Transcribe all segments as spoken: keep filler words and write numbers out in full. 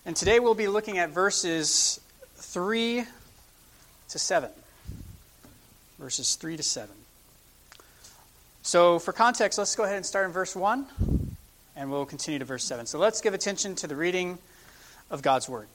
And today we'll be looking at verses three to seven. Verses three to seven. So for context, let's go ahead and start in verse one, and we'll continue to verse seven. So let's give attention to the reading of God's Word.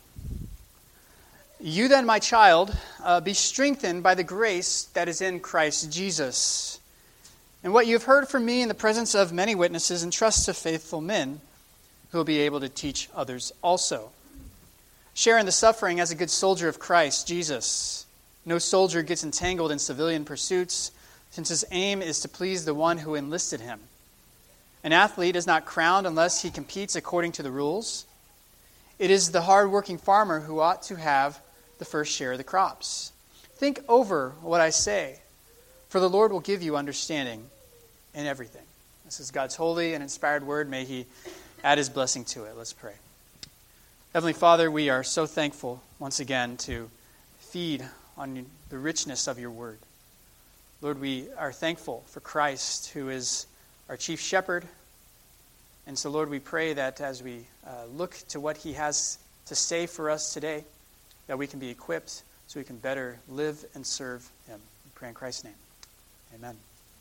You then, my child, uh, be strengthened by the grace that is in Christ Jesus. And what you have heard from me in the presence of many witnesses, entrust to faithful men who will be able to teach others also. Share in the suffering as a good soldier of Christ Jesus. No soldier gets entangled in civilian pursuits, since his aim is to please the one who enlisted him. An athlete is not crowned unless he competes according to the rules. It is the hard-working farmer who ought to have the first share of the crops. Think over what I say, for the Lord will give you understanding in everything. This is God's holy and inspired word. May He add His blessing to it. Let's pray. Heavenly Father, we are so thankful once again to feed on the richness of your word. Lord, we are thankful for Christ, who is our chief shepherd. And so, Lord, we pray that as we uh, look to what he has to say for us today, that we can be equipped so we can better live and serve him. We pray in Christ's name. Amen.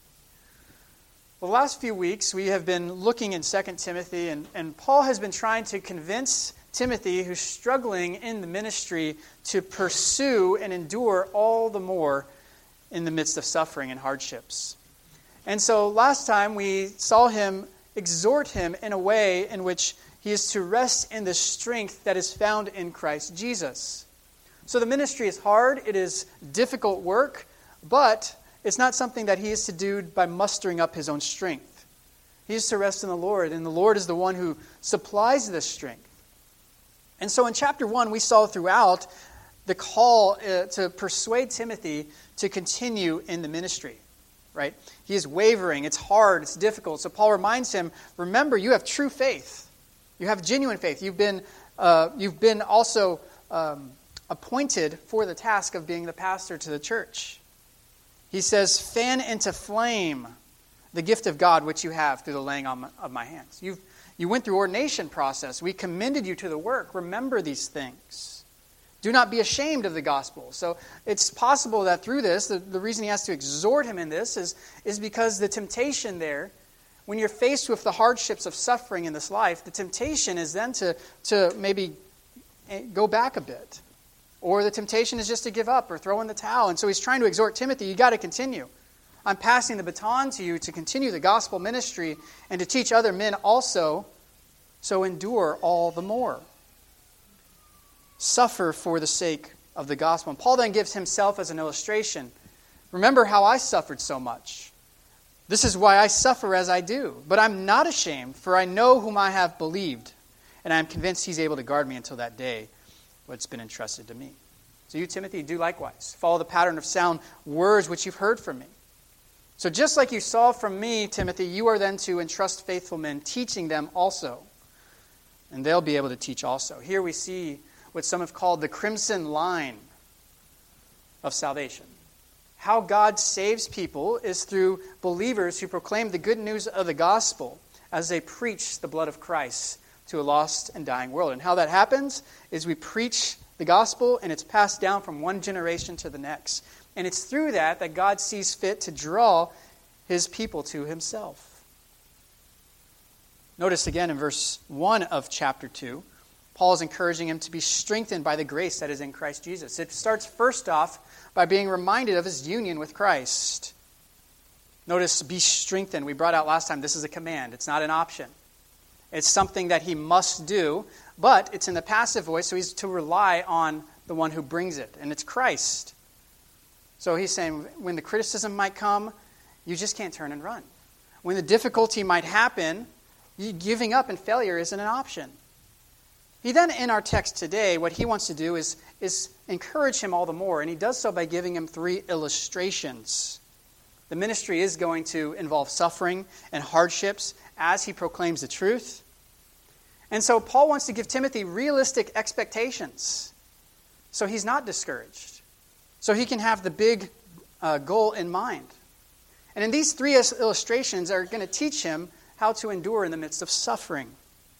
Well, the last few weeks, we have been looking in Second Timothy, and, and Paul has been trying to convince Timothy, who's struggling in the ministry, to pursue and endure all the more in the midst of suffering and hardships. And so last time we saw him exhort him in a way in which he is to rest in the strength that is found in Christ Jesus. So the ministry is hard, it is difficult work, but it's not something that he is to do by mustering up his own strength. He is to rest in the Lord, and the Lord is the one who supplies this strength. And so in chapter one, we saw throughout the call uh, to persuade Timothy to continue in the ministry, right? He is wavering. It's hard. It's difficult. So Paul reminds him, remember, you have true faith. You have genuine faith. You've been, uh, you've been also um, appointed for the task of being the pastor to the church. He says, fan into flame the gift of God which you have through the laying on of my hands. You've You went through ordination process. We commended you to the work. Remember these things. Do not be ashamed of the gospel. So it's possible that through this, the, the reason he has to exhort him in this is, is because the temptation there, when you're faced with the hardships of suffering in this life, the temptation is then to, to maybe go back a bit. Or the temptation is just to give up or throw in the towel. And so he's trying to exhort Timothy, you got to continue. I'm passing the baton to you to continue the gospel ministry and to teach other men also, so endure all the more. Suffer for the sake of the gospel. And Paul then gives himself as an illustration. Remember how I suffered so much. This is why I suffer as I do. But I'm not ashamed, for I know whom I have believed, and I am convinced he's able to guard me until that day, what's been entrusted to me. So you, Timothy, do likewise. Follow the pattern of sound words which you've heard from me. So just like you saw from me, Timothy, you are then to entrust faithful men, teaching them also. And they'll be able to teach also. Here we see what some have called the crimson line of salvation. How God saves people is through believers who proclaim the good news of the gospel as they preach the blood of Christ to a lost and dying world. And how that happens is we preach the gospel and it's passed down from one generation to the next. And it's through that that God sees fit to draw his people to himself. Notice again in verse one of chapter two, Paul is encouraging him to be strengthened by the grace that is in Christ Jesus. It starts first off by being reminded of his union with Christ. Notice, be strengthened. We brought out last time, this is a command. It's not an option. It's something that he must do, but it's in the passive voice, so he's to rely on the one who brings it, and it's Christ. So he's saying when the criticism might come, you just can't turn and run. When the difficulty might happen, you, giving up and failure isn't an option. He then, in our text today, what he wants to do is, is encourage him all the more, and he does so by giving him three illustrations. The ministry is going to involve suffering and hardships as he proclaims the truth. And so Paul wants to give Timothy realistic expectations, so he's not discouraged. So he can have the big uh, goal in mind. And in these three illustrations are going to teach him how to endure in the midst of suffering.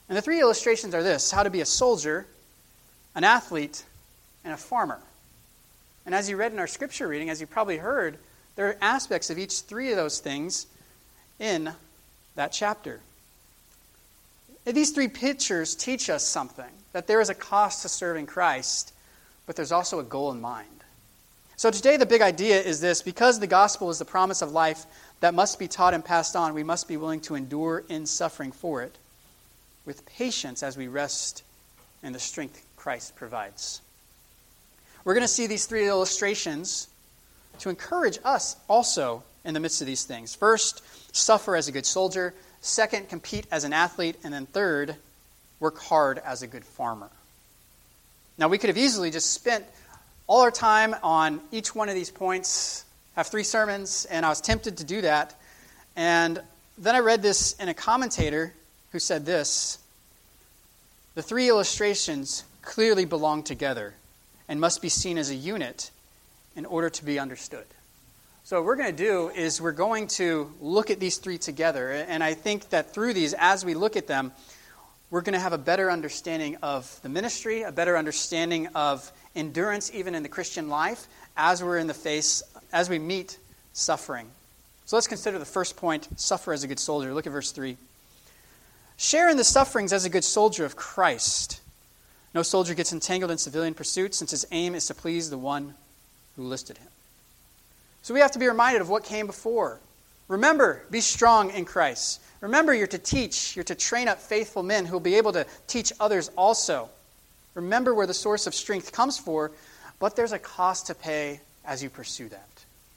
And the three illustrations are this: how to be a soldier, an athlete, and a farmer. And as you read in our scripture reading, as you probably heard, there are aspects of each three of those things in that chapter. And these three pictures teach us something, that there is a cost to serving Christ, but there's also a goal in mind. So today the big idea is this: because the gospel is the promise of life that must be taught and passed on, we must be willing to endure in suffering for it with patience as we rest in the strength Christ provides. We're going to see these three illustrations to encourage us also in the midst of these things. First, suffer as a good soldier. Second, compete as an athlete. And then third, work hard as a good farmer. Now, we could have easily just spent all our time on each one of these points, have three sermons, and I was tempted to do that. And then I read this in a commentator who said this: the three illustrations clearly belong together and must be seen as a unit in order to be understood. So what we're going to do is we're going to look at these three together, and I think that through these, as we look at them, we're going to have a better understanding of the ministry, a better understanding of endurance even in the Christian life as we're in the face, as we meet suffering. So let's consider the first point: suffer as a good soldier. Look at verse three. Share in the sufferings as a good soldier of Christ. No soldier gets entangled in civilian pursuits, since his aim is to please the one who listed him. So we have to be reminded of what came before. Remember, be strong in Christ. Remember, you're to teach, you're to train up faithful men who will be able to teach others also. Remember where the source of strength comes for, but there's a cost to pay as you pursue that.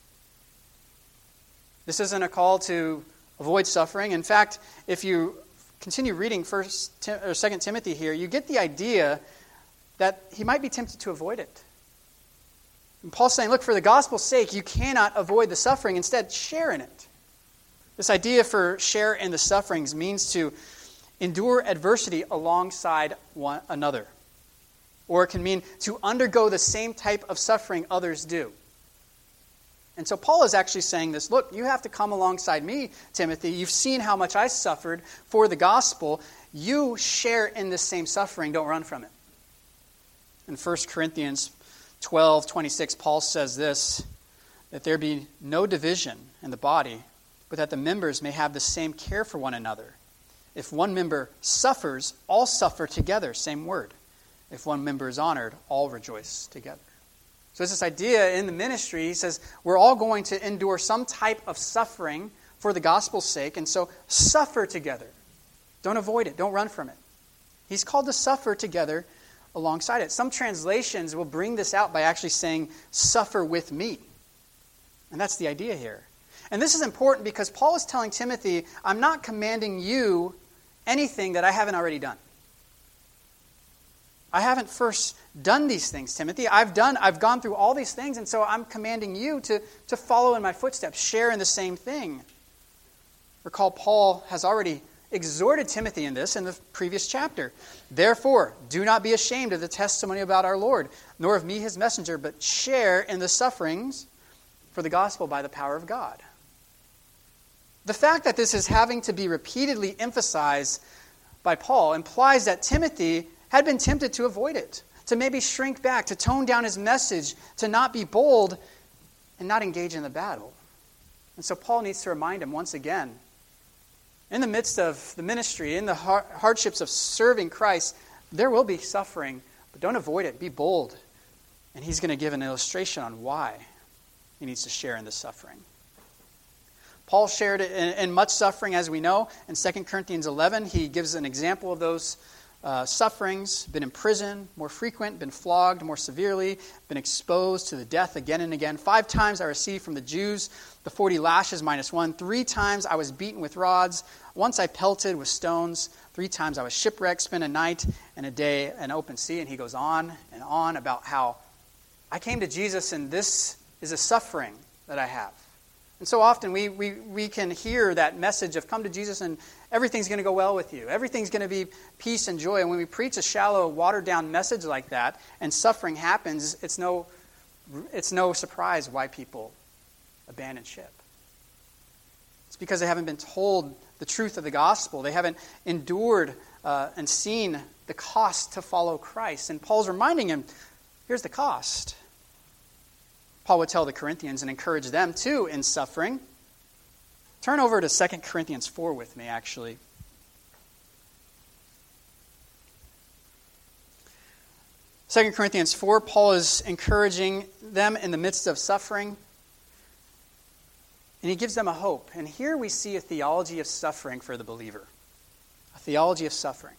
This isn't a call to avoid suffering. In fact, if you continue reading First Tim- or Second Timothy here, you get the idea that he might be tempted to avoid it. And Paul's saying, look, for the gospel's sake, you cannot avoid the suffering. Instead, share in it. This idea for share in the sufferings means to endure adversity alongside one another. Or it can mean to undergo the same type of suffering others do. And so Paul is actually saying this: look, you have to come alongside me, Timothy. You've seen how much I suffered for the gospel. You share in this same suffering. Don't run from it. In First Corinthians twelve twenty-six, Paul says this: that there be no division in the body, but that the members may have the same care for one another. If one member suffers, all suffer together. Same word. If one member is honored, all rejoice together. So it's this idea in the ministry. He says we're all going to endure some type of suffering for the gospel's sake, and so suffer together. Don't avoid it. Don't run from it. He's called to suffer together alongside it. Some translations will bring this out by actually saying, suffer with me. And that's the idea here. And this is important because Paul is telling Timothy, I'm not commanding you anything that I haven't already done. I haven't first done these things, Timothy. I've done, I've gone through all these things, and so I'm commanding you to, to follow in my footsteps, share in the same thing. Recall, Paul has already exhorted Timothy in this in the previous chapter. Therefore, do not be ashamed of the testimony about our Lord, nor of me his messenger, but share in the sufferings for the gospel by the power of God. The fact that this is having to be repeatedly emphasized by Paul implies that Timothy had been tempted to avoid it, to maybe shrink back, to tone down his message, to not be bold and not engage in the battle. And so Paul needs to remind him once again, in the midst of the ministry, in the hardships of serving Christ, there will be suffering, but don't avoid it. Be bold. And he's going to give an illustration on why he needs to share in the suffering. Paul shared in, in much suffering, as we know. In Second Corinthians eleven, he gives an example of those uh, sufferings. Been in prison, more frequent, been flogged more severely, been exposed to the death again and again. Five times I received from the Jews the forty lashes minus one. Three times I was beaten with rods. Once I pelted with stones. Three times I was shipwrecked, spent a night and a day in open sea. And he goes on and on about how I came to Jesus and this is a suffering that I have. And so often we, we, we can hear that message of come to Jesus and everything's going to go well with you. Everything's going to be peace and joy. And when we preach a shallow, watered-down message like that and suffering happens, it's no, it's no surprise why people abandon ship. It's because they haven't been told the truth of the gospel. They haven't endured uh, and seen the cost to follow Christ. And Paul's reminding him, here's the cost. Paul would tell the Corinthians and encourage them too in suffering. Turn over to Second Corinthians four with me, actually. Second Corinthians four, Paul is encouraging them in the midst of suffering. And he gives them a hope. And here we see a theology of suffering for the believer. A theology of suffering.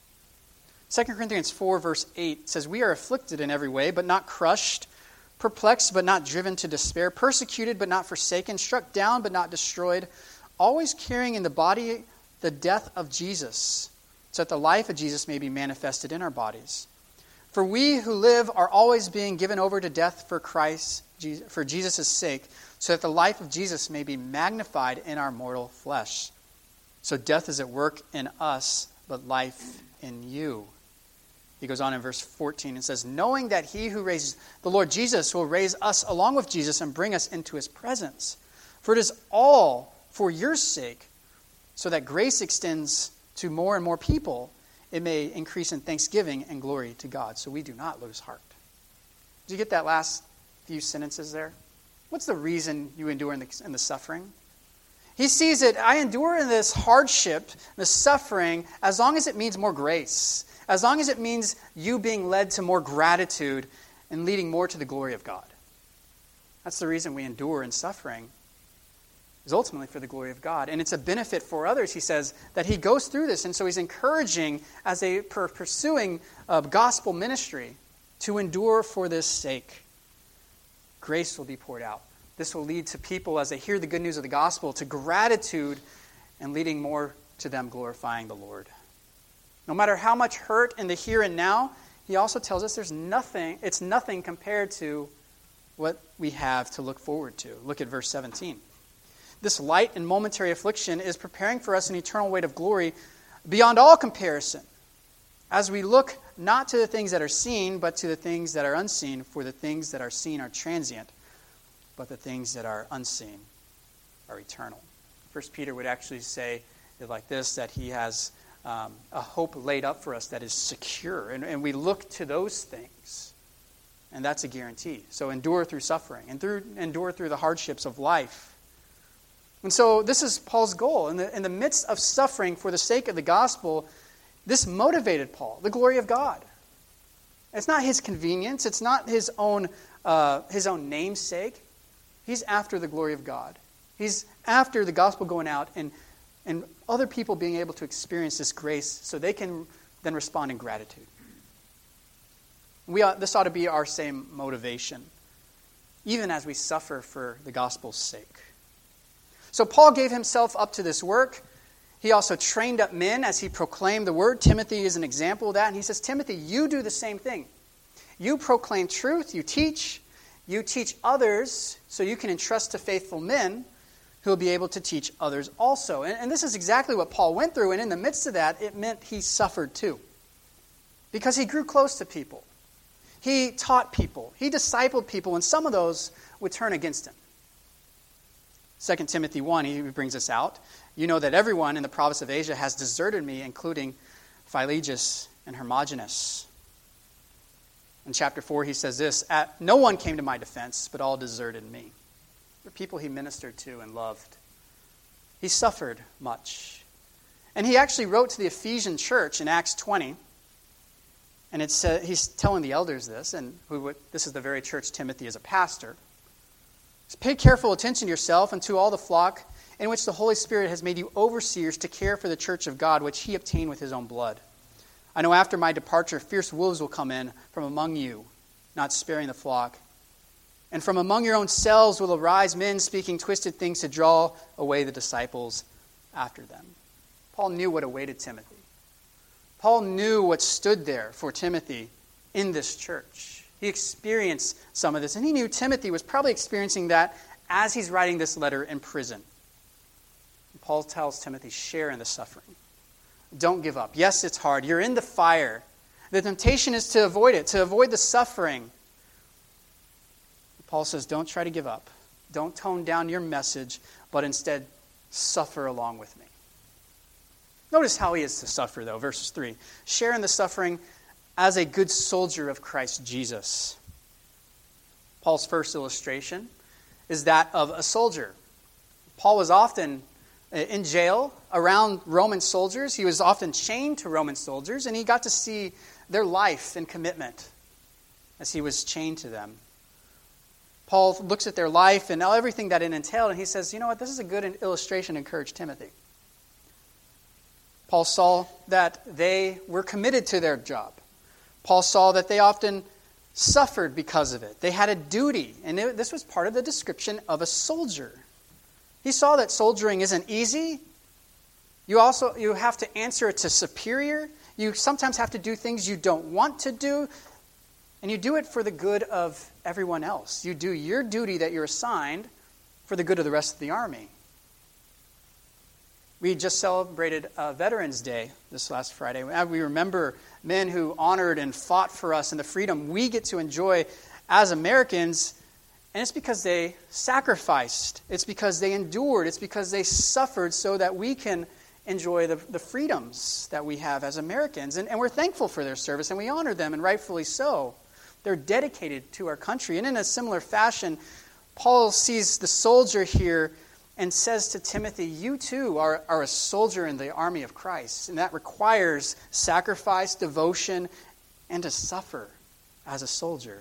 Second Corinthians four, verse eight says, "We are afflicted in every way, but not crushed, perplexed, but not driven to despair, persecuted, but not forsaken, struck down, but not destroyed, always carrying in the body the death of Jesus, so that the life of Jesus may be manifested in our bodies. For we who live are always being given over to death for Christ, for Jesus' sake, so that the life of Jesus may be magnified in our mortal flesh. So death is at work in us, but life in you." He goes on in verse fourteen and says, "Knowing that he who raises the Lord Jesus will raise us along with Jesus and bring us into his presence. For it is all for your sake, so that grace extends to more and more people. It may increase in thanksgiving and glory to God. So we do not lose heart." Did you get that last few sentences there? What's the reason you endure in the, in the suffering? He sees it, I endure in this hardship, this suffering, as long as it means more grace. As long as it means you being led to more gratitude and leading more to the glory of God. That's the reason we endure in suffering, is ultimately for the glory of God. And it's a benefit for others, he says, that he goes through this. And so he's encouraging, as they per pursuing uh, gospel ministry, to endure for this sake. Grace will be poured out. This will lead to people, as they hear the good news of the gospel, to gratitude and leading more to them glorifying the Lord. No matter how much hurt in the here and now, he also tells us there's nothing, it's nothing compared to what we have to look forward to. Look at verse seventeen. "This light and momentary affliction is preparing for us an eternal weight of glory beyond all comparison, as we look not to the things that are seen, but to the things that are unseen. For the things that are seen are transient, but the things that are unseen are eternal." First Peter would actually say it like this, that he has um, a hope laid up for us that is secure. And, and we look to those things. And that's a guarantee. So endure through suffering. And through, endure through the hardships of life. And so this is Paul's goal. In the, in the midst of suffering for the sake of the gospel, this motivated Paul, the glory of God. It's not his convenience. It's not his own, uh, his own namesake. He's after the glory of God. He's after the gospel going out and, and other people being able to experience this grace so they can then respond in gratitude. We ought, this ought to be our same motivation, even as we suffer for the gospel's sake. So Paul gave himself up to this work. He also trained up men as he proclaimed the word. Timothy is an example of that. And he says, Timothy, you do the same thing. You proclaim truth, you teach, you teach others so you can entrust to faithful men who will be able to teach others also. And, and this is exactly what Paul went through. And in the midst of that, it meant he suffered too. Because he grew close to people. He taught people. He discipled people. And some of those would turn against him. Second Timothy one, he brings this out. You know that everyone in the province of Asia has deserted me, including Philologus and Hermogenes. In chapter four, he says this, At, no one came to my defense, but all deserted me. The people he ministered to and loved. He suffered much. And he actually wrote to the Ephesian church in Acts twenty. And it said, he's telling the elders this, and who, this is the very church Timothy is a pastor. Pay careful attention to yourself and to all the flock in which the Holy Spirit has made you overseers to care for the church of God, which he obtained with his own blood. I know after my departure, fierce wolves will come in from among you, not sparing the flock. And from among your own selves will arise men speaking twisted things to draw away the disciples after them. Paul knew what awaited Timothy. Paul knew what stood there for Timothy in this church. He experienced some of this, and he knew Timothy was probably experiencing that as he's writing this letter in prison. And Paul tells Timothy, share in the suffering. Don't give up. Yes, it's hard. You're in the fire. The temptation is to avoid it, to avoid the suffering. Paul says, don't try to give up. Don't tone down your message, but instead suffer along with me. Notice how he is to suffer, though. Verse three. Share in the suffering as a good soldier of Christ Jesus. Paul's first illustration is that of a soldier. Paul was often in jail around Roman soldiers. He was often chained to Roman soldiers, and he got to see their life and commitment as he was chained to them. Paul looks at their life and everything that it entailed, and he says, you know what, this is a good illustration to encourage Timothy. Paul saw that they were committed to their job. Paul saw that they often suffered because of it. They had a duty, and it, this was part of the description of a soldier. He saw that soldiering isn't easy. You also you have to answer to superior. You sometimes have to do things you don't want to do, and you do it for the good of everyone else. You do your duty that you're assigned for the good of the rest of the army. We just celebrated uh, Veterans Day this last Friday. We remember men who honored and fought for us and the freedom we get to enjoy as Americans. And it's because they sacrificed. It's because they endured. It's because they suffered so that we can enjoy the, the freedoms that we have as Americans. And, and we're thankful for their service, and we honor them, and rightfully so. They're dedicated to our country. And in a similar fashion, Paul sees the soldier here and says to Timothy, you too are, are a soldier in the army of Christ. And that requires sacrifice, devotion, and to suffer as a soldier.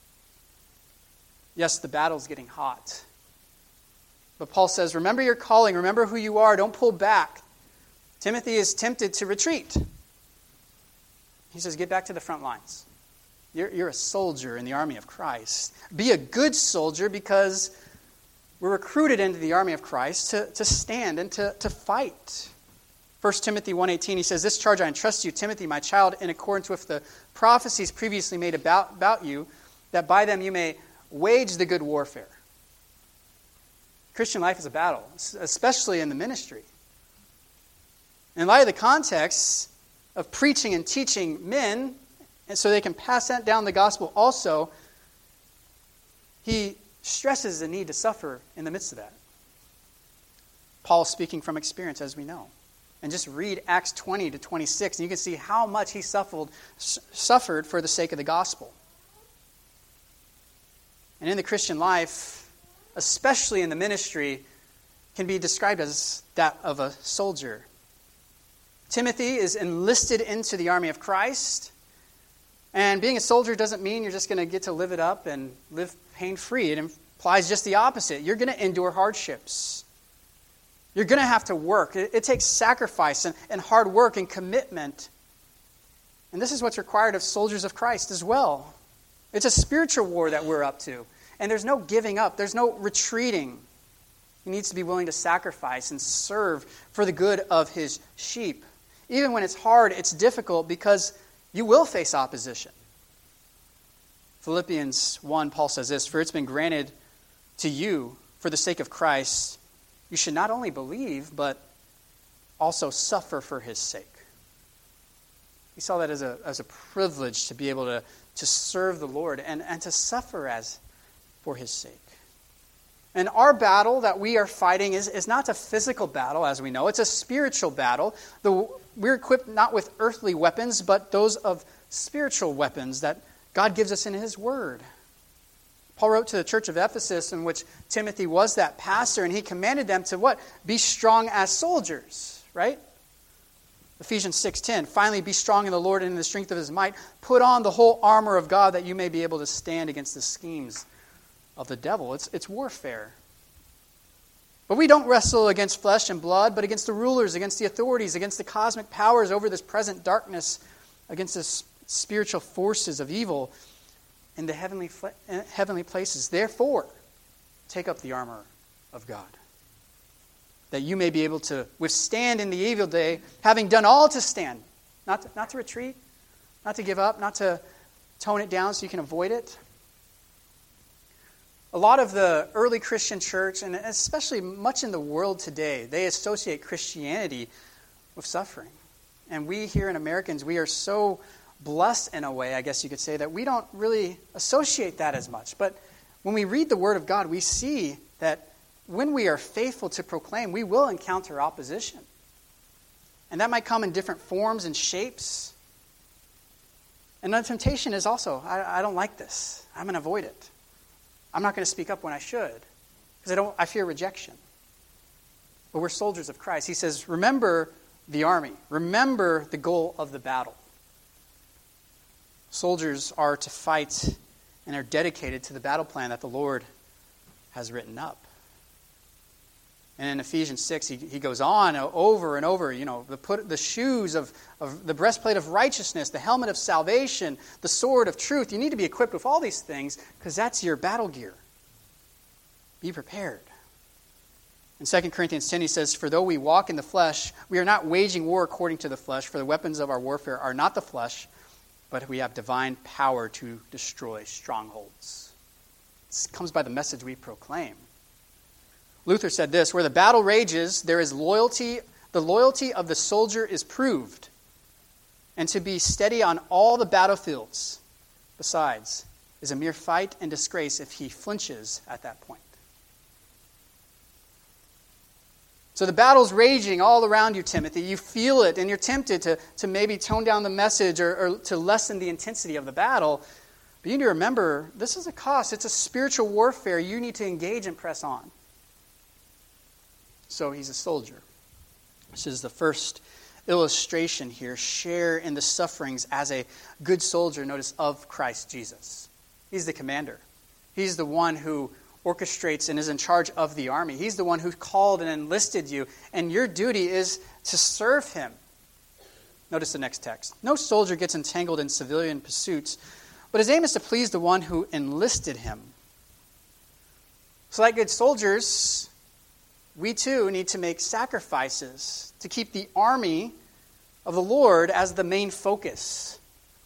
Yes, the battle's getting hot. But Paul says, remember your calling, remember who you are, don't pull back. Timothy is tempted to retreat. He says, get back to the front lines. You're, you're a soldier in the army of Christ. Be a good soldier, because we're recruited into the army of Christ to, to stand and to, to fight. First Timothy one eighteen, he says, this charge I entrust you, Timothy, my child, in accordance with the prophecies previously made about, about you, that by them you may wage the good warfare. Christian life is a battle, especially in the ministry. In light of the context of preaching and teaching men, and so they can pass that down the gospel also, he stresses the need to suffer in the midst of that. Paul speaking from experience, as we know. And just read Acts twenty to twenty-six, and you can see how much he suffered, suffered for the sake of the gospel. And in the Christian life, especially in the ministry, can be described as that of a soldier. Timothy is enlisted into the army of Christ. And being a soldier doesn't mean you're just going to get to live it up and live pain-free. It implies just the opposite. You're going to endure hardships. You're going to have to work. It, it takes sacrifice and, and hard work and commitment. And this is what's required of soldiers of Christ as well. It's a spiritual war that we're up to. And there's no giving up. There's no retreating. He needs to be willing to sacrifice and serve for the good of his sheep. Even when it's hard, it's difficult, because you will face opposition. Philippians one, Paul says this, for it's been granted to you for the sake of Christ, you should not only believe, but also suffer for his sake. He saw that as a, as a privilege to be able to, to serve the Lord and, and to suffer as for his sake. And our battle that we are fighting is, is not a physical battle, as we know. It's a spiritual battle. The, we're equipped not with earthly weapons, but those of spiritual weapons that God gives us in his word. Paul wrote to the church of Ephesus, in which Timothy was that pastor, and he commanded them to what? Be strong as soldiers, right? Ephesians six ten, finally be strong in the Lord and in the strength of his might. Put on the whole armor of God that you may be able to stand against the schemes of the devil. It's, it's warfare. But we don't wrestle against flesh and blood, but against the rulers, against the authorities, against the cosmic powers over this present darkness, against the spiritual forces of evil in the heavenly, heavenly places. Therefore, take up the armor of God, that you may be able to withstand in the evil day, having done all to stand. Not to, not to retreat, not to give up, not to tone it down so you can avoid it. A lot of the early Christian church, and especially much in the world today, they associate Christianity with suffering. And we here in Americans, we are so blessed in a way, I guess you could say, that we don't really associate that as much. But when we read the Word of God, we see that when we are faithful to proclaim, we will encounter opposition. And that might come in different forms and shapes. And the temptation is also, I, I don't like this. I'm going to avoid it. I'm not going to speak up when I should because I don't. I fear rejection. But we're soldiers of Christ. He says, remember the army. Remember the goal of the battle. Soldiers are to fight and are dedicated to the battle plan that the Lord has written up. And in Ephesians six, he, he goes on over and over, you know, the, put, the shoes of, of the breastplate of righteousness, the helmet of salvation, the sword of truth. You need to be equipped with all these things because that's your battle gear. Be prepared. In Second Corinthians ten, he says, for though we walk in the flesh, we are not waging war according to the flesh, for the weapons of our warfare are not the flesh, but we have divine power to destroy strongholds. This comes by the message we proclaim. Luther said this, where the battle rages, there is loyalty. The loyalty of the soldier is proved, and to be steady on all the battlefields, besides, is a mere fight and disgrace if he flinches at that point. So the battle's raging all around you, Timothy. You feel it, and you're tempted to, to maybe tone down the message or, or to lessen the intensity of the battle. But you need to remember, this is a cost. It's a spiritual warfare. You need to engage and press on. So he's a soldier. This is the first illustration here. Share in the sufferings as a good soldier, notice, of Christ Jesus. He's the commander. He's the one who orchestrates and is in charge of the army. He's the one who called and enlisted you, and your duty is to serve him. Notice the next text. No soldier gets entangled in civilian pursuits, but his aim is to please the one who enlisted him. So like good soldiers, we too need to make sacrifices to keep the army of the Lord as the main focus.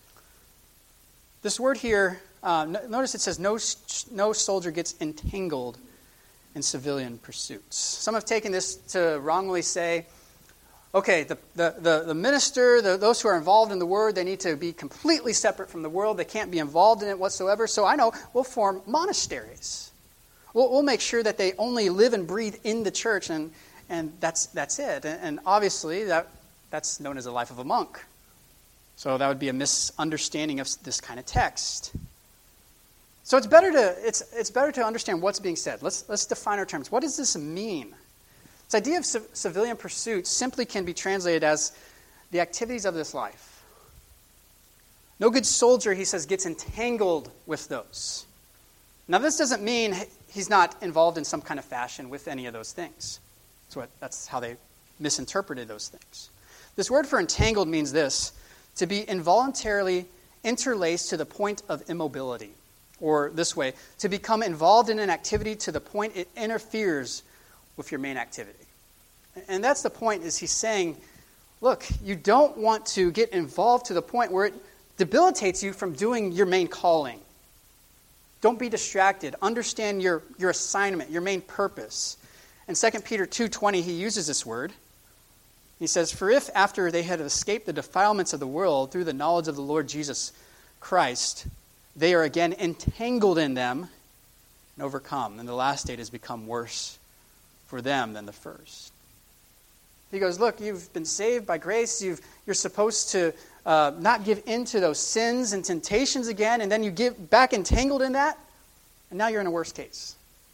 This word here, uh, notice it says no, no soldier gets entangled in civilian pursuits. Some have taken this to wrongly say, okay, the, the, the, the minister, the, those who are involved in the word, they need to be completely separate from the world. They can't be involved in it whatsoever. So I know we'll form monasteries. We'll, we'll make sure that they only live and breathe in the church, and, and that's that's it. And, and obviously, that that's known as the life of a monk. So that would be a misunderstanding of this kind of text. So it's better to it's it's better to understand what's being said. Let's let's define our terms. What does this mean? This idea of civ- civilian pursuit simply can be translated as the activities of this life. No good soldier, he says, gets entangled with those. Now, this doesn't mean he's not involved in some kind of fashion with any of those things. That's what that's how they misinterpreted those things. This word for entangled means this: to be involuntarily interlaced to the point of immobility. Or this way, to become involved in an activity to the point it interferes with your main activity. And that's the point, is he's saying, look, you don't want to get involved to the point where it debilitates you from doing your main calling. Don't be distracted. Understand your, your assignment, your main purpose. In Second Peter two twenty, he uses this word. He says, for if after they had escaped the defilements of the world through the knowledge of the Lord Jesus Christ, they are again entangled in them and overcome, and the last state has become worse for them than the first. He goes, look, you've been saved by grace. You've, you're supposed to uh, not give in to those sins and temptations again, and then you get back entangled in that, and now you're in a worse case.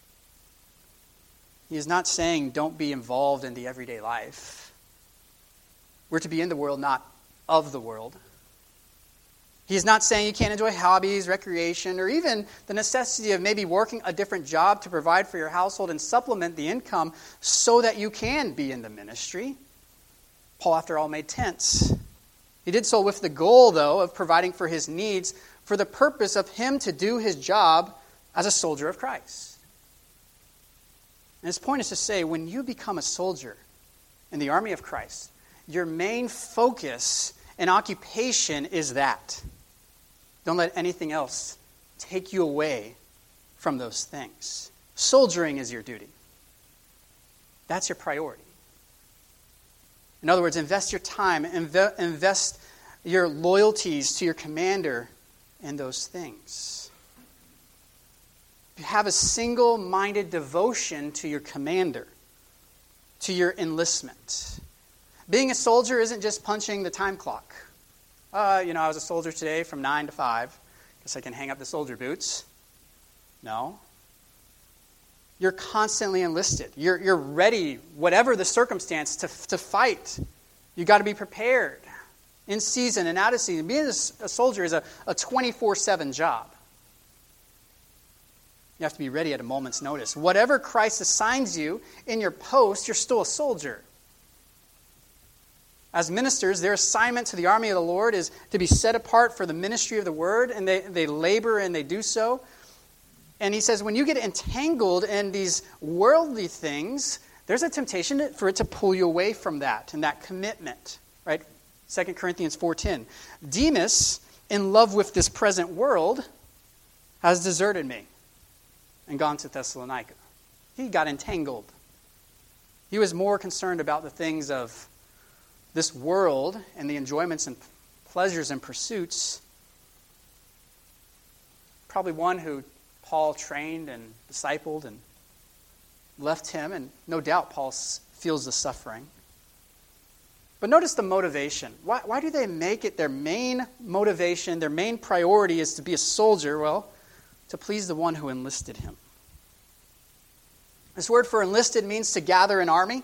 He is not saying don't be involved in the everyday life. We're to be in the world, not of the world. He is not saying you can't enjoy hobbies, recreation, or even the necessity of maybe working a different job to provide for your household and supplement the income so that you can be in the ministry. Paul, after all, made tents. He did so with the goal, though, of providing for his needs for the purpose of him to do his job as a soldier of Christ. And his point is to say, when you become a soldier in the army of Christ, your main focus and occupation is that. Don't let anything else take you away from those things. Soldiering is your duty. That's your priority. In other words, invest your time, inve- invest your loyalties to your commander in those things. Have a single-minded devotion to your commander, to your enlistment. Being a soldier isn't just punching the time clock. Uh, you know, I was a soldier today from nine to five. Guess I can hang up the soldier boots. No. You're constantly enlisted. You're, you're ready, whatever the circumstance, to, to fight. You've got to be prepared in season and out of season. Being a, a soldier is a, a twenty-four seven job. You have to be ready at a moment's notice. Whatever Christ assigns you in your post, you're still a soldier. As ministers, their assignment to the army of the Lord is to be set apart for the ministry of the word, and they, they labor and they do so. And he says, when you get entangled in these worldly things, there's a temptation for it to pull you away from that and that commitment. Right? Second Corinthians four ten. Demas, in love with this present world, has deserted me and gone to Thessalonica. He got entangled. He was more concerned about the things of this world and the enjoyments and pleasures and pursuits. Probably one who Paul trained and discipled and left him, and no doubt Paul feels the suffering. But notice the motivation. Why, why do they make it their main motivation, their main priority is to be a soldier? Well, to please the one who enlisted him. This word for enlisted means to gather an army.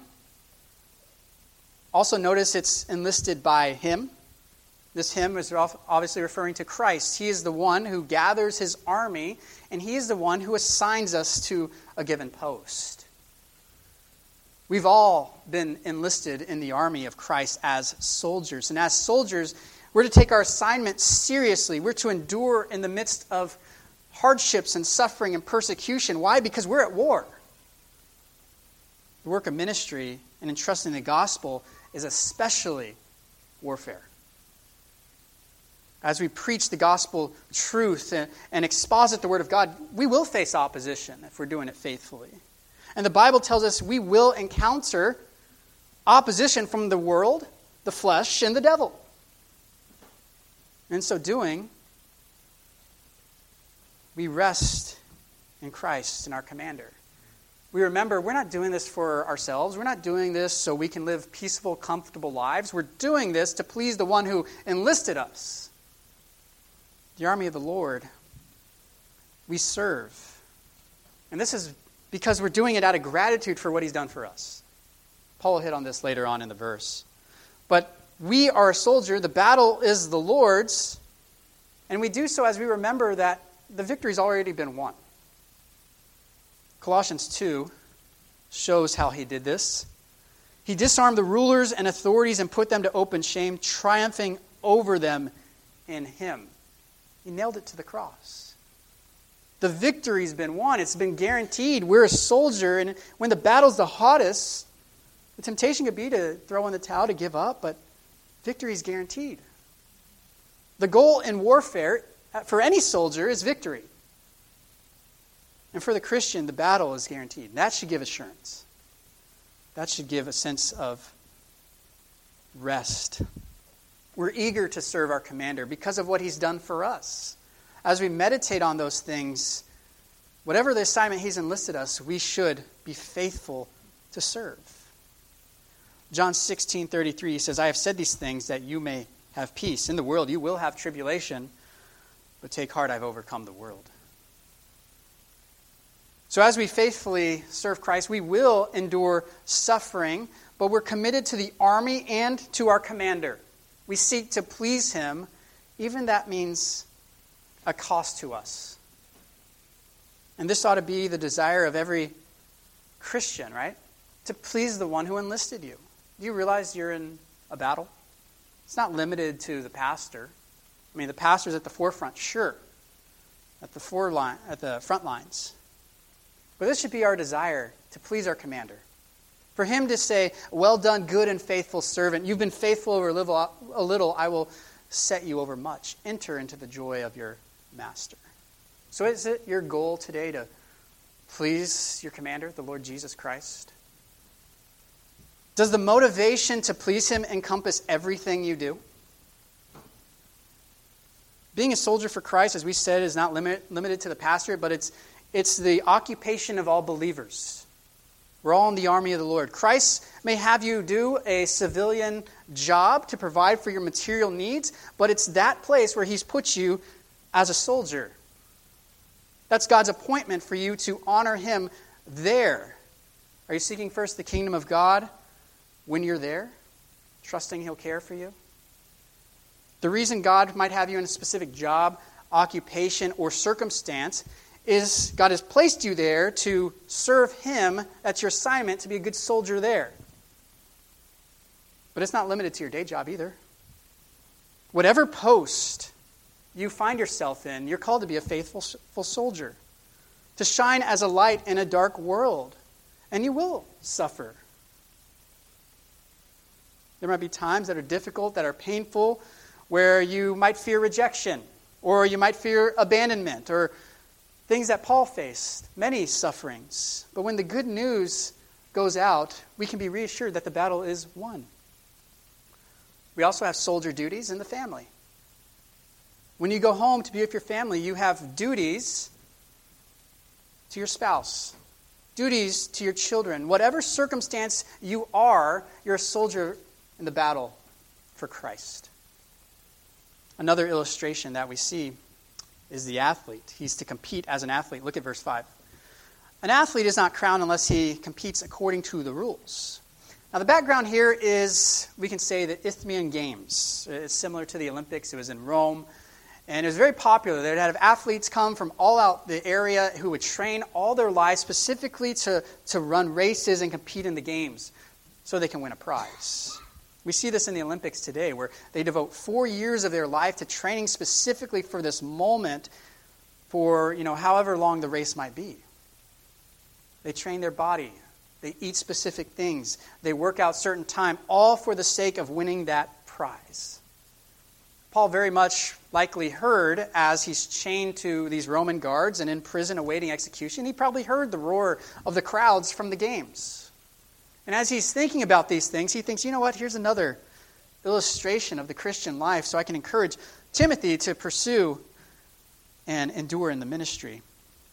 Also notice it's enlisted by him. This him is obviously referring to Christ. He is the one who gathers his army, and he is the one who assigns us to a given post. We've all been enlisted in the army of Christ as soldiers. And as soldiers, we're to take our assignment seriously. We're to endure in the midst of hardships and suffering and persecution. Why? Because we're at war. The work of ministry and entrusting the gospel is especially warfare. As we preach the gospel truth and, and exposit the word of God, we will face opposition if we're doing it faithfully. And the Bible tells us we will encounter opposition from the world, the flesh, and the devil. In so doing, we rest in Christ and our commander. We remember we're not doing this for ourselves. We're not doing this so we can live peaceful, comfortable lives. We're doing this to please the one who enlisted us. The army of the Lord, we serve. And this is because we're doing it out of gratitude for what he's done for us. Paul will hit on this later on in the verse. But we are a soldier. The battle is the Lord's. And we do so as we remember that the victory's already been won. Colossians two shows how he did this. He disarmed the rulers and authorities and put them to open shame, triumphing over them in him. He nailed it to the cross. The victory's been won. It's been guaranteed. We're a soldier, and when the battle's the hottest, the temptation could be to throw in the towel, to give up, but victory's guaranteed. The goal in warfare for any soldier is victory. And for the Christian, the battle is guaranteed. That should give assurance. That should give a sense of rest. We're eager to serve our commander because of what he's done for us. As we meditate on those things, whatever the assignment he's enlisted us, we should be faithful to serve. John sixteen thirty-three says, I have said these things that you may have peace. In the world you will have tribulation, but take heart, I've overcome the world. So as we faithfully serve Christ, we will endure suffering, but we're committed to the army and to our commander. We seek to please him, even that means a cost to us. And this ought to be the desire of every Christian, right? To please the one who enlisted you. Do you realize you're in a battle? It's not limited to the pastor. I mean, the pastor's at the forefront, sure, at the, fore line, at the front lines. But this should be our desire, to please our commander. For him to say, well done, good and faithful servant. You've been faithful over a little, a little, I will set you over much. Enter into the joy of your master. So is it your goal today to please your commander, the Lord Jesus Christ? Does the motivation to please him encompass everything you do? Being a soldier for Christ, as we said, is not limit, limited to the pastorate, but it's It's the occupation of all believers. We're all in the army of the Lord. Christ may have you do a civilian job to provide for your material needs, but it's that place where he's put you as a soldier. That's God's appointment for you to honor him there. Are you seeking first the kingdom of God when you're there, trusting he'll care for you? The reason God might have you in a specific job, occupation, or circumstance is God has placed you there to serve him. That's your assignment, to be a good soldier there. But it's not limited to your day job either. Whatever post you find yourself in, you're called to be a faithful full soldier, to shine as a light in a dark world. And you will suffer. There might be times that are difficult, that are painful, where you might fear rejection, or you might fear abandonment, or things that Paul faced, many sufferings. But when the good news goes out, we can be reassured that the battle is won. We also have soldier duties in the family. When you go home to be with your family, you have duties to your spouse, duties to your children. Whatever circumstance you are, you're a soldier in the battle for Christ. Another illustration that we see is the athlete. He's to compete as an athlete. Look at verse five. An athlete is not crowned unless he competes according to the rules. Now the background here is, we can say, the Isthmian Games. It's similar to the Olympics. It was in Rome. And it was very popular. They'd have athletes come from all out the area who would train all their lives specifically to, to run races and compete in the games so they can win a prize. We see this in the Olympics today, where they devote four years of their life to training specifically for this moment for, you know, however long the race might be. They train their body. They eat specific things. They work out certain time, all for the sake of winning that prize. Paul very much likely heard, as he's chained to these Roman guards and in prison awaiting execution, he probably heard the roar of the crowds from the games. And as he's thinking about these things, he thinks, you know what, here's another illustration of the Christian life, so I can encourage Timothy to pursue and endure in the ministry.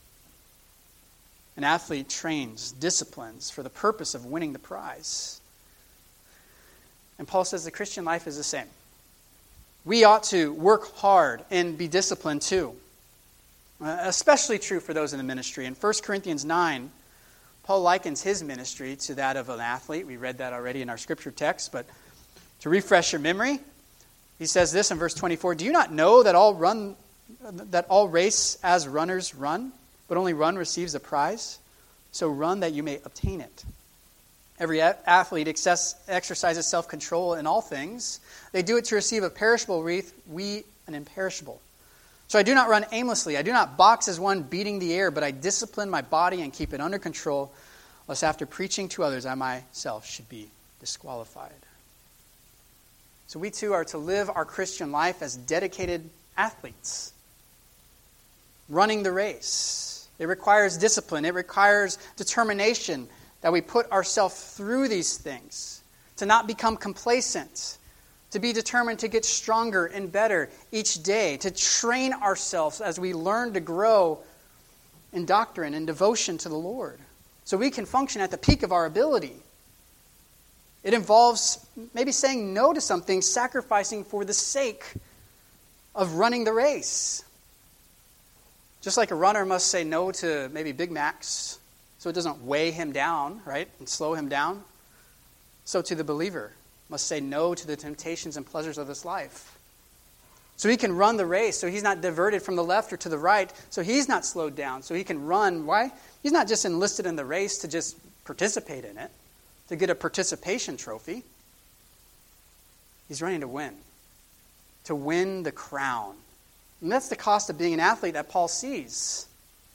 An athlete trains, disciplines for the purpose of winning the prize. And Paul says the Christian life is the same. We ought to work hard and be disciplined too. Uh, especially true for those in the ministry. In First Corinthians nine, Paul likens his ministry to that of an athlete. We read that already in our scripture text, but to refresh your memory, he says this in verse twenty-four, "Do you not know that all run, that all race as runners run, but only one receives a prize? So run that you may obtain it. Every athlete exercises self-control in all things. They do it to receive a perishable wreath, we an imperishable. So I do not run aimlessly. I do not box as one beating the air, but I discipline my body and keep it under control, lest after preaching to others I myself should be disqualified." So we too are to live our Christian life as dedicated athletes, running the race. It requires discipline. It requires determination that we put ourselves through these things, to not become complacent, to be determined to get stronger and better each day, to train ourselves as we learn to grow in doctrine and devotion to the Lord, so we can function at the peak of our ability. It involves maybe saying no to something, sacrificing for the sake of running the race. Just like a runner must say no to maybe Big Macs, so it doesn't weigh him down, right, and slow him down, so to the believer must say no to the temptations and pleasures of this life. So he can run the race, so he's not diverted from the left or to the right, so he's not slowed down, so he can run. Why? He's not just enlisted in the race to just participate in it, to get a participation trophy. He's running to win, to win the crown. And that's the cost of being an athlete that Paul sees.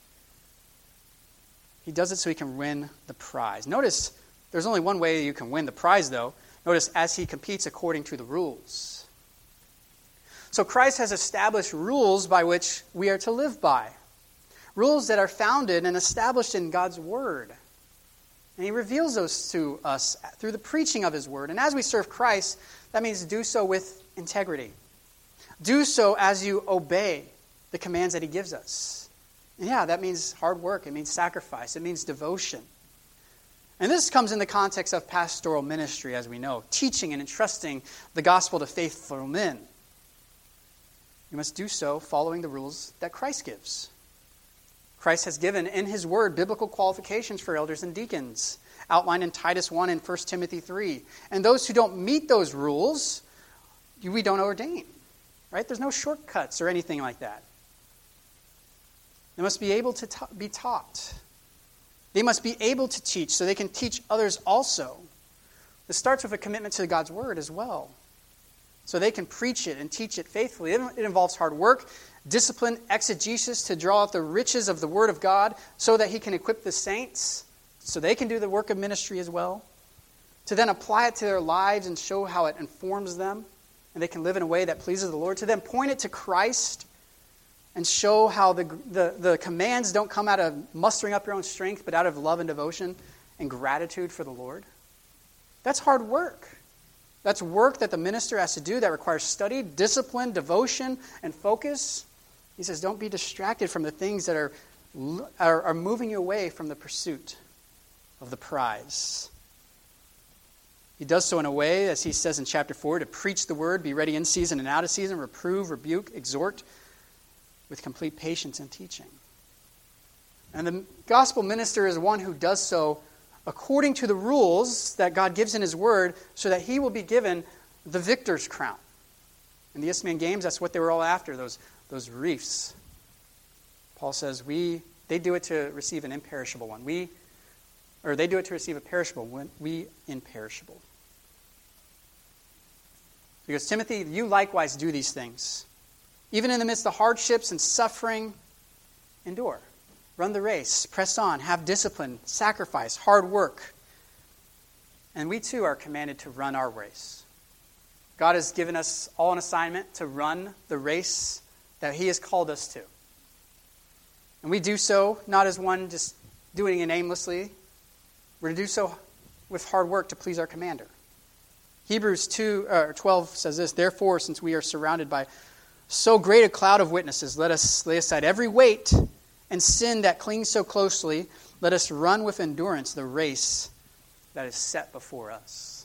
He does it so he can win the prize. Notice, there's only one way you can win the prize, though. Notice, as he competes according to the rules. So Christ has established rules by which we are to live by. Rules that are founded and established in God's Word. And he reveals those to us through the preaching of his Word. And as we serve Christ, that means do so with integrity. Do so as you obey the commands that he gives us. And yeah, that means hard work. It means sacrifice. It means devotion. And this comes in the context of pastoral ministry, as we know, teaching and entrusting the gospel to faithful men. You must do so following the rules that Christ gives. Christ has given in his word biblical qualifications for elders and deacons, outlined in Titus one and First Timothy three. And those who don't meet those rules, we don't ordain. Right? There's no shortcuts or anything like that. They must be able to ta- be taught. They must be able to teach so they can teach others also. This starts with a commitment to God's word as well. So they can preach it and teach it faithfully. It, it involves hard work, discipline, exegesis to draw out the riches of the word of God so that he can equip the saints so they can do the work of ministry as well. To then apply it to their lives and show how it informs them and they can live in a way that pleases the Lord. To then point it to Christ and show how the, the, the commands don't come out of mustering up your own strength, but out of love and devotion and gratitude for the Lord. That's hard work. That's work that the minister has to do that requires study, discipline, devotion, and focus. He says, don't be distracted from the things that are, are, are moving you away from the pursuit of the prize. He does so in a way, as he says in chapter four, to preach the word, be ready in season and out of season, reprove, rebuke, exhort, with complete patience and teaching. And the gospel minister is one who does so according to the rules that God gives in his word so that he will be given the victor's crown. In the Isthmian Games, that's what they were all after, those, those wreaths. Paul says, we they do it to receive an imperishable one. We, or they do it to receive a perishable one, we imperishable. Because Timothy, you likewise do these things. Even in the midst of hardships and suffering, endure. Run the race. Press on. Have discipline, sacrifice, hard work. And we too are commanded to run our race. God has given us all an assignment to run the race that he has called us to. And we do so not as one just doing it aimlessly. We're to do so with hard work to please our commander. Hebrews two, uh, twelve says this, therefore, since we are surrounded by so great a cloud of witnesses, let us lay aside every weight and sin that clings so closely. Let us run with endurance the race that is set before us.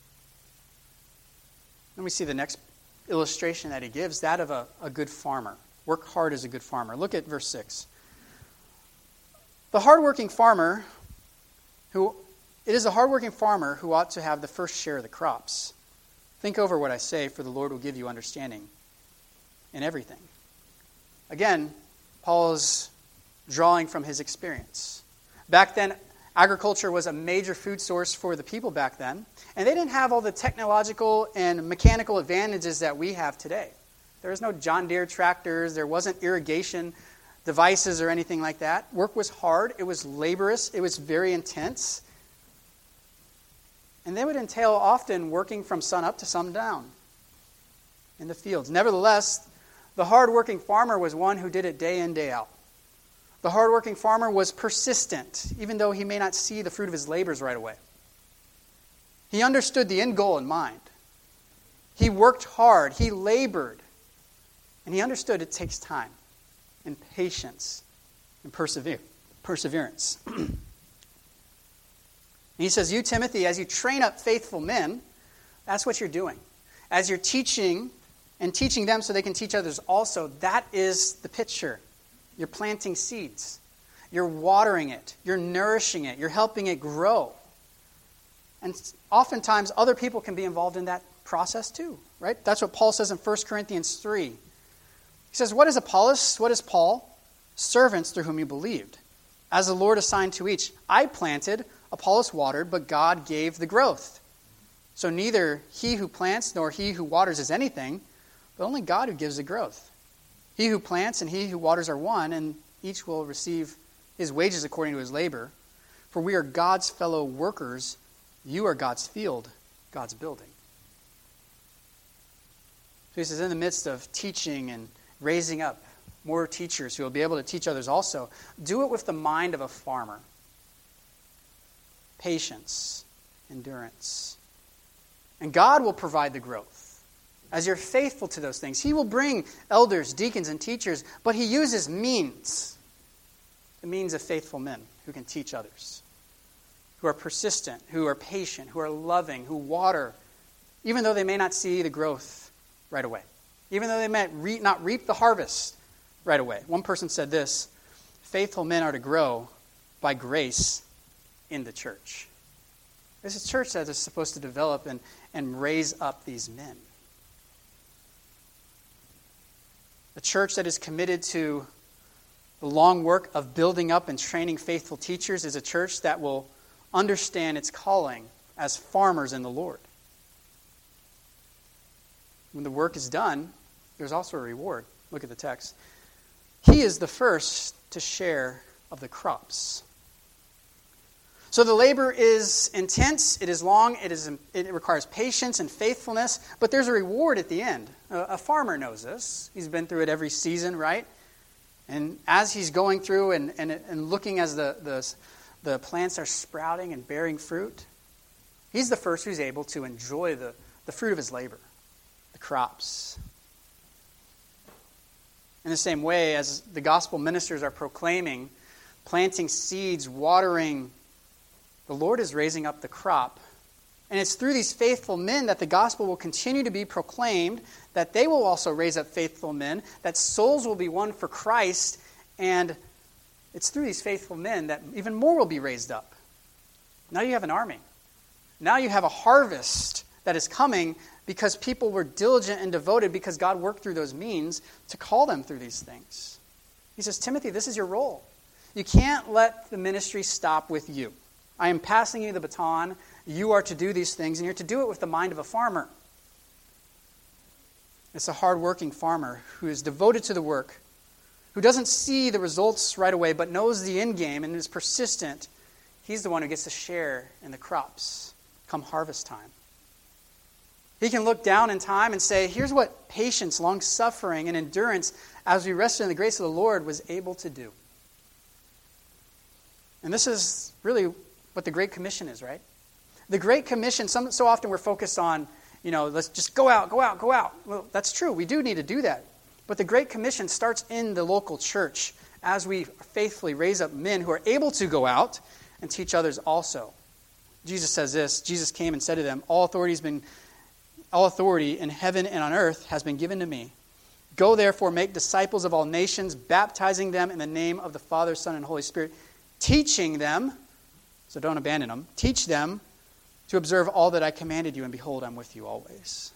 Then we see the next illustration that he gives, that of a, a good farmer. Work hard as a good farmer. Look at verse six. The hardworking farmer, who it is a hardworking farmer who ought to have the first share of the crops. Think over what I say, for the Lord will give you understanding in everything. Again, Paul is drawing from his experience. Back then, agriculture was a major food source for the people back then, and they didn't have all the technological and mechanical advantages that we have today. There was no John Deere tractors, there wasn't irrigation devices or anything like that. Work was hard, it was laborious, it was very intense, and they would entail often working from sun up to sundown in the fields. Nevertheless, the hardworking farmer was one who did it day in, day out. The hardworking farmer was persistent, even though he may not see the fruit of his labors right away. He understood the end goal in mind. He worked hard, he labored, and he understood it takes time and patience and persever- perseverance. And he says, you, Timothy, as you train up faithful men, that's what you're doing. As you're teaching and teaching them so they can teach others also, that is the picture. You're planting seeds. You're watering it. You're nourishing it. You're helping it grow. And oftentimes, other people can be involved in that process too, right? That's what Paul says in First Corinthians three. He says, what is Apollos? What is Paul? Servants through whom you believed, as the Lord assigned to each. I planted, Apollos watered, but God gave the growth. So neither he who plants nor he who waters is anything, but only God who gives the growth. He who plants and he who waters are one, and each will receive his wages according to his labor. For we are God's fellow workers. You are God's field, God's building. So he says, in the midst of teaching and raising up more teachers who will be able to teach others also, do it with the mind of a farmer. Patience, endurance. And God will provide the growth. As you're faithful to those things, he will bring elders, deacons, and teachers, but he uses means, the means of faithful men who can teach others, who who are persistent, who are patient, who are loving, who water, even though they may not see the growth right away, even though they may re- not reap the harvest right away. One person said this: faithful men are to grow by grace in the church. This is a church that is supposed to develop and, and raise up these men. A church that is committed to the long work of building up and training faithful teachers is a church that will understand its calling as farmers in the Lord. When the work is done, there's also a reward. Look at the text. He is the first to share of the crops. So the labor is intense, it is long, it is it requires patience and faithfulness, but there's a reward at the end. A, a farmer knows this. He's been through it every season, right? And as he's going through and, and, and looking as the, the, the plants are sprouting and bearing fruit, he's the first who's able to enjoy the, the fruit of his labor, the crops. In the same way, as the gospel ministers are proclaiming, planting seeds, watering, the Lord is raising up the crop. And it's through these faithful men that the gospel will continue to be proclaimed, that they will also raise up faithful men, that souls will be won for Christ, and it's through these faithful men that even more will be raised up. Now you have an army. Now you have a harvest that is coming because people were diligent and devoted, because God worked through those means to call them through these things. He says, Timothy, this is your role. You can't let the ministry stop with you. I am passing you the baton. You are to do these things, and you're to do it with the mind of a farmer. It's a hard-working farmer who is devoted to the work, who doesn't see the results right away, but knows the end game and is persistent. He's the one who gets to share in the crops come harvest time. He can look down in time and say, here's what patience, long-suffering, and endurance, as we rested in the grace of the Lord, was able to do. And this is really what the Great Commission is, right? The Great Commission, some, so often we're focused on, you know, let's just go out, go out, go out. Well, that's true. We do need to do that. But the Great Commission starts in the local church as we faithfully raise up men who are able to go out and teach others also. Jesus says this: Jesus came and said to them, all authority has been, all authority in heaven and on earth has been given to me. Go therefore, make disciples of all nations, baptizing them in the name of the Father, Son, and Holy Spirit, teaching them, so don't abandon them, teach them to observe all that I commanded you, and behold, I'm with you always.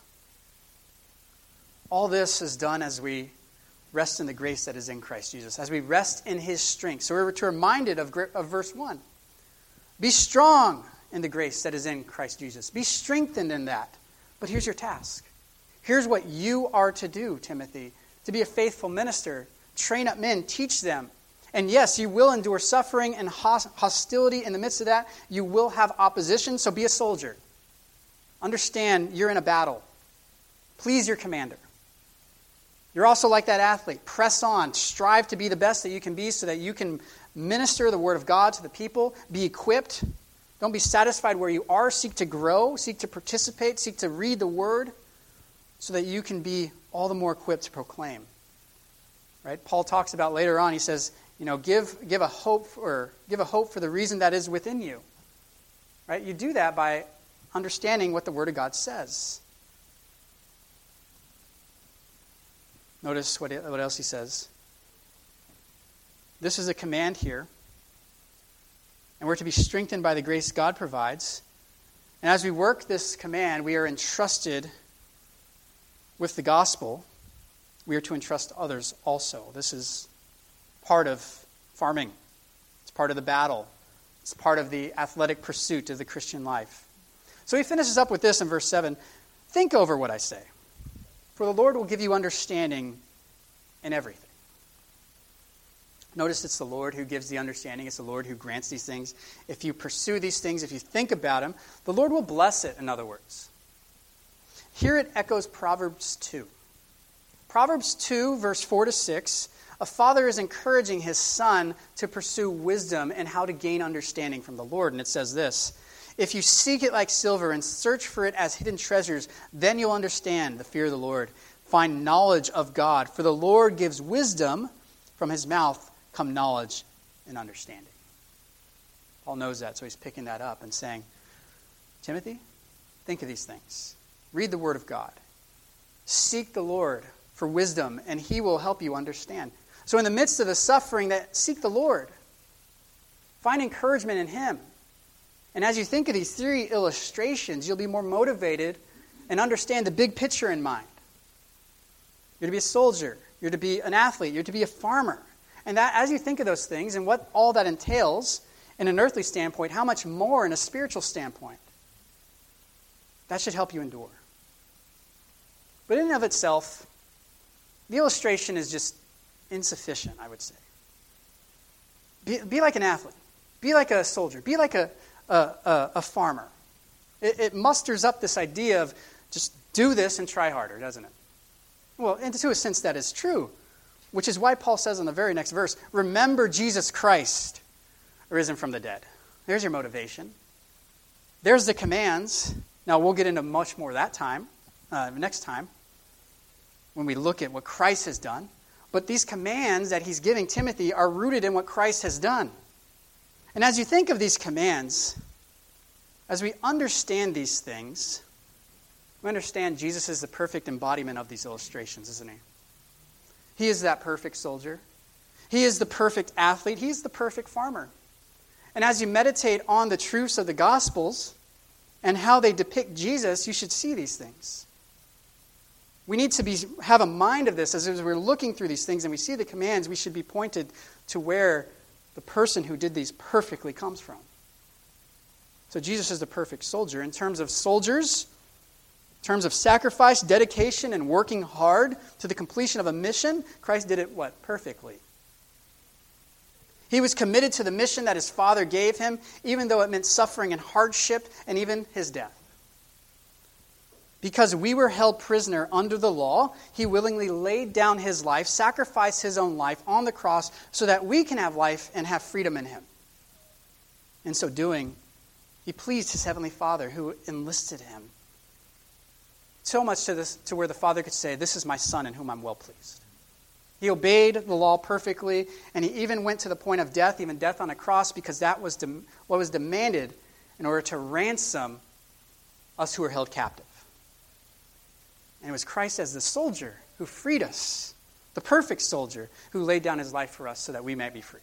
All this is done as we rest in the grace that is in Christ Jesus, as we rest in his strength. So we're reminded of, of verse one. Be strong in the grace that is in Christ Jesus. Be strengthened in that. But here's your task. Here's what you are to do, Timothy, to be a faithful minister. Train up men, teach them. And yes, you will endure suffering and hostility in the midst of that. You will have opposition, so be a soldier. Understand you're in a battle. Please your commander. You're also like that athlete. Press on. Strive to be the best that you can be so that you can minister the word of God to the people. Be equipped. Don't be satisfied where you are. Seek to grow. Seek to participate. Seek to read the word so that you can be all the more equipped to proclaim. Right? Paul talks about later on, he says, you know, give give a hope for give a hope for the reason that is within you. Right? You do that by understanding what the Word of God says. Notice what what else he says. This is a command here. And we're to be strengthened by the grace God provides. And as we work this command, we are entrusted with the gospel. We are to entrust others also. This is part of farming. It's part of the battle. It's part of the athletic pursuit of the Christian life. So he finishes up with this in verse seven. Think over what I say, for the Lord will give you understanding in everything. Notice it's the Lord who gives the understanding. It's the Lord who grants these things. If you pursue these things, if you think about them, the Lord will bless it, in other words. Here it echoes Proverbs two. Proverbs two, verse four to six, a father is encouraging his son to pursue wisdom and how to gain understanding from the Lord. And it says this: if you seek it like silver and search for it as hidden treasures, then you'll understand the fear of the Lord. Find knowledge of God, for the Lord gives wisdom. From his mouth come knowledge and understanding. Paul knows that, so he's picking that up and saying, Timothy, think of these things. Read the Word of God. Seek the Lord for wisdom, and He will help you understand. So in the midst of the suffering, that seek the Lord. Find encouragement in Him. And as you think of these three illustrations, you'll be more motivated and understand the big picture in mind. You're to be a soldier. You're to be an athlete. You're to be a farmer. And that, as you think of those things and what all that entails in an earthly standpoint, how much more in a spiritual standpoint, that should help you endure. But in and of itself, the illustration is just insufficient, I would say. Be, be like an athlete. Be like a soldier. Be like a, a, a, a farmer. It, it musters up this idea of just do this and try harder, doesn't it? Well, and to a sense that is true, which is why Paul says in the very next verse, remember Jesus Christ, risen from the dead. There's your motivation. There's the commands. Now, we'll get into much more that time, uh, next time, when we look at what Christ has done. But these commands that he's giving Timothy are rooted in what Christ has done. And as you think of these commands, as we understand these things, we understand Jesus is the perfect embodiment of these illustrations, isn't he? He is that perfect soldier. He is the perfect athlete. He's the perfect farmer. And as you meditate on the truths of the Gospels and how they depict Jesus, you should see these things. We need to be have a mind of this. As we're looking through these things and we see the commands, we should be pointed to where the person who did these perfectly comes from. So Jesus is the perfect soldier. In terms of soldiers, in terms of sacrifice, dedication, and working hard to the completion of a mission, Christ did it, what? Perfectly. He was committed to the mission that his Father gave him, even though it meant suffering and hardship and even his death. Because we were held prisoner under the law, he willingly laid down his life, sacrificed his own life on the cross so that we can have life and have freedom in him. In so doing, he pleased his heavenly Father who enlisted him. So much to, this, to where the Father could say, this is my Son in whom I'm well pleased. He obeyed the law perfectly, and he even went to the point of death, even death on a cross, because that was dem- what was demanded in order to ransom us who were held captive. And it was Christ as the soldier who freed us, the perfect soldier who laid down his life for us so that we might be free.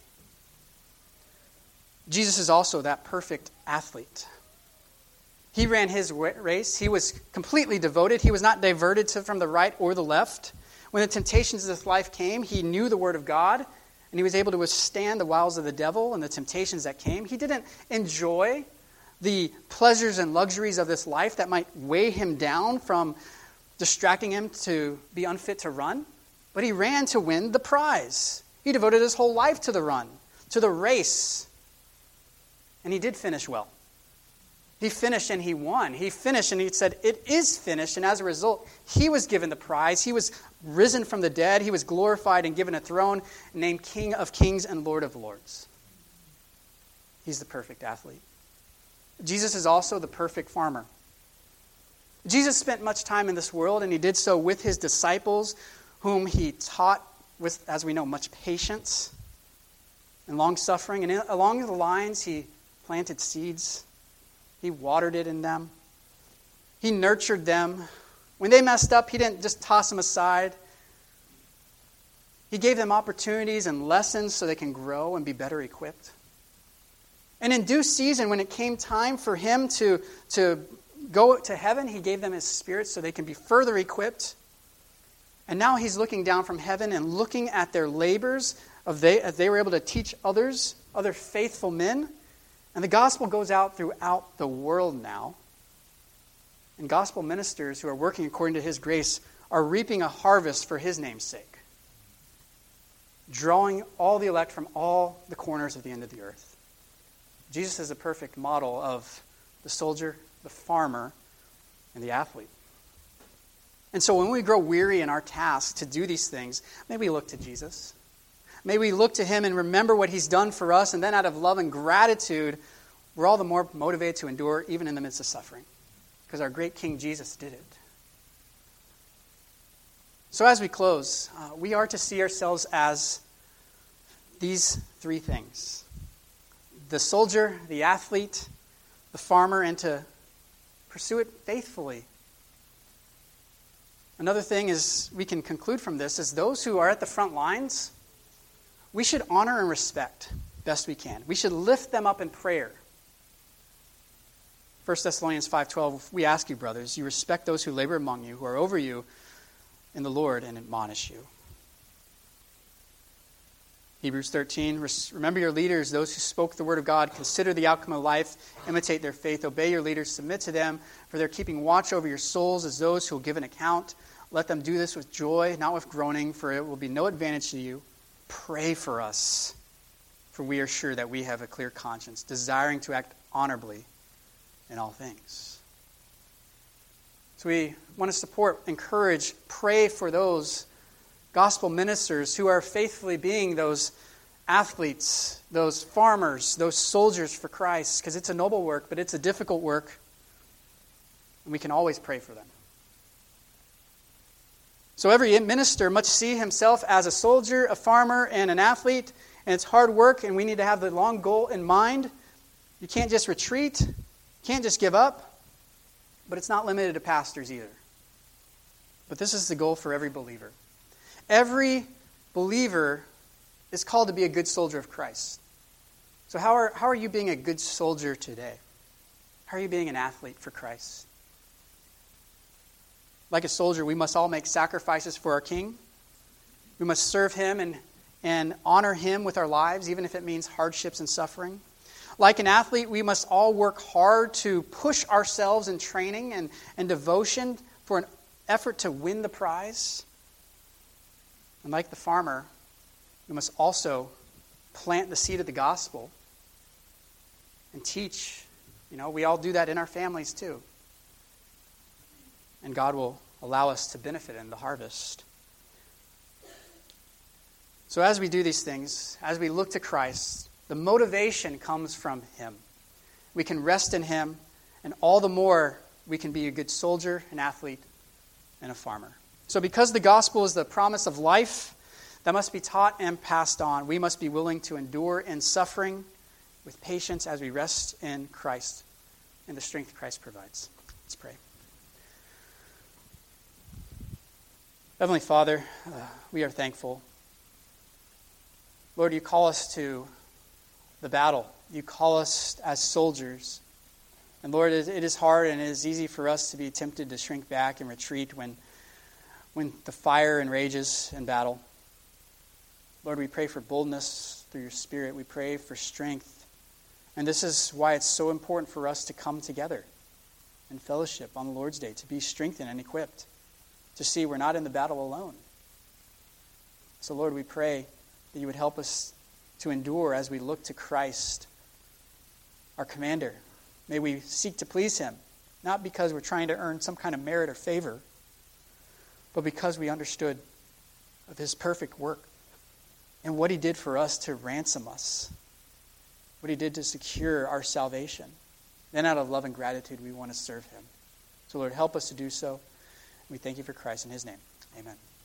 Jesus is also that perfect athlete. He ran his race. He was completely devoted. He was not diverted to, from the right or the left. When the temptations of this life came, he knew the Word of God, and he was able to withstand the wiles of the devil and the temptations that came. He didn't enjoy the pleasures and luxuries of this life that might weigh him down from distracting him to be unfit to run, but he ran to win the prize. He devoted his whole life to the run, to the race, and he did finish well. He finished and he won. He finished and he said, it is finished. And as a result, he was given the prize. He was risen from the dead. He was glorified and given a throne named King of Kings and Lord of Lords. He's the perfect athlete. Jesus is also the perfect farmer. Jesus spent much time in this world, and he did so with his disciples, whom he taught with, as we know, much patience and long-suffering. And in, along the lines, he planted seeds. He watered it in them. He nurtured them. When they messed up, he didn't just toss them aside. He gave them opportunities and lessons so they can grow and be better equipped. And in due season, when it came time for him to, to go to heaven, he gave them his Spirit so they can be further equipped. And now he's looking down from heaven and looking at their labors of they, as they were able to teach others, other faithful men. And the gospel goes out throughout the world now. And gospel ministers who are working according to his grace are reaping a harvest for his name's sake, drawing all the elect from all the corners of the end of the earth. Jesus is a perfect model of the soldier, the farmer, and the athlete. And so when we grow weary in our task to do these things, may we look to Jesus. May we look to him and remember what he's done for us, and then out of love and gratitude, we're all the more motivated to endure even in the midst of suffering, because our great King Jesus did it. So as we close, uh, we are to see ourselves as these three things. the soldier, the athlete, the farmer, and to pursue it faithfully. Another thing is we can conclude from this is those who are at the front lines, we should honor and respect best we can. We should lift them up in prayer. First Thessalonians five twelve, we ask you, brothers, you respect those who labor among you, who are over you in the Lord, and admonish you. Hebrews thirteen, remember your leaders, those who spoke the word of God, consider the outcome of life, imitate their faith, obey your leaders, submit to them, for they're keeping watch over your souls as those who will give an account. Let them do this with joy, not with groaning, for it will be no advantage to you. Pray for us, for we are sure that we have a clear conscience, desiring to act honorably in all things. So we want to support, encourage, pray for those gospel ministers who are faithfully being those athletes, those farmers, those soldiers for Christ, because it's a noble work, but it's a difficult work, and we can always pray for them. So every minister must see himself as a soldier, a farmer, and an athlete, and it's hard work, and we need to have the long goal in mind. You can't just retreat, you can't just give up, but it's not limited to pastors either. But this is the goal for every believer. Every believer is called to be a good soldier of Christ. So how are, how are you being a good soldier today? How are you being an athlete for Christ? Like a soldier, we must all make sacrifices for our King. We must serve Him and, and honor Him with our lives, even if it means hardships and suffering. Like an athlete, we must all work hard to push ourselves in training and, and devotion for an effort to win the prize. And like the farmer, we must also plant the seed of the gospel and teach. You know, we all do that in our families too. And God will allow us to benefit in the harvest. So as we do these things, as we look to Christ, the motivation comes from Him. We can rest in Him, and all the more we can be a good soldier, an athlete, and a farmer. So because the gospel is the promise of life that must be taught and passed on, we must be willing to endure in suffering with patience as we rest in Christ and the strength Christ provides. Let's pray. Heavenly Father, uh, we are thankful. Lord, you call us to the battle. You call us as soldiers. And Lord, it is hard and it is easy for us to be tempted to shrink back and retreat when, when the fire enrages in battle. Lord, we pray for boldness through your Spirit. We pray for strength. And this is why it's so important for us to come together in fellowship on the Lord's Day, to be strengthened and equipped, to see we're not in the battle alone. So Lord, we pray that you would help us to endure as we look to Christ, our commander. May we seek to please Him, not because we're trying to earn some kind of merit or favor, but because we understood of His perfect work and what He did for us to ransom us, what He did to secure our salvation. Then out of love and gratitude, we want to serve Him. So Lord, help us to do so. We thank you for Christ in His name. Amen.